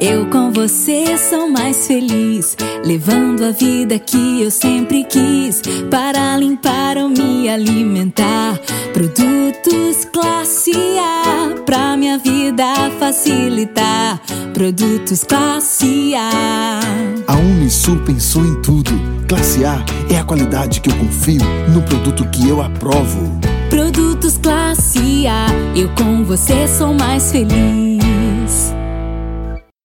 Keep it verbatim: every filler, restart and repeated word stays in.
Eu com você sou mais feliz, levando a vida que eu sempre quis, para limpar ou me alimentar. Produtos classe A, pra minha vida facilitar. Produtos classe A. A Unisul pensou em tudo. Classe A é a qualidade que eu confio no produto que eu aprovo. Produtos classe A, eu com você sou mais feliz.